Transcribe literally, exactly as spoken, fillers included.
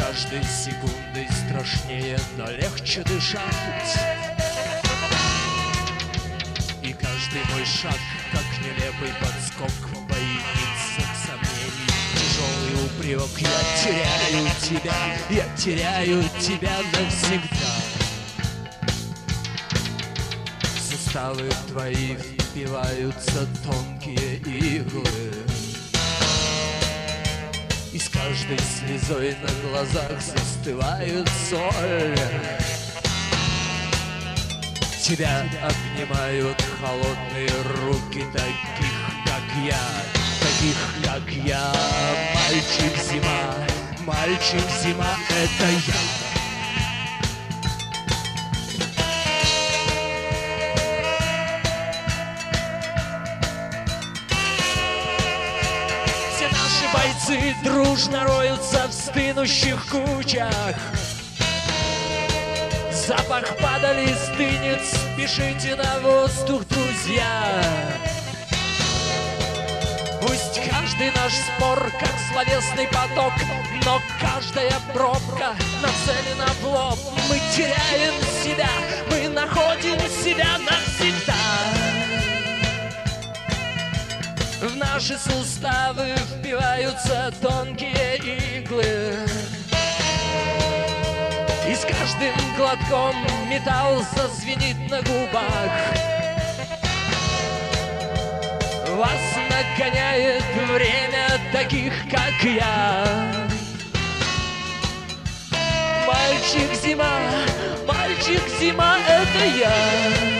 каждой секундой страшнее, но легче дышать. И каждый мой шаг, как нелепый подскок, боится сомнений, тяжелый упрек. Я теряю тебя, я теряю тебя навсегда. В суставы твои впиваются тонкие иглы, и с каждой слезой на глазах застывает соль. Тебя обнимают холодные руки таких, как я, таких, как я. Мальчик-зима, мальчик-зима — это я. Все наши бойцы дружно роются в стынущих кучах. Запах падали стынет, спешите на воздух, друзья. Пусть каждый наш спор, как словесный поток, но каждая пробка нацелена в лоб. Мы теряем себя, мы находим себя навсегда. В наши суставы впиваются тонкие иглы, и с каждым глотком металл зазвенит на губах. Вас нагоняет время таких, как я. Мальчик-зима, мальчик-зима — это я.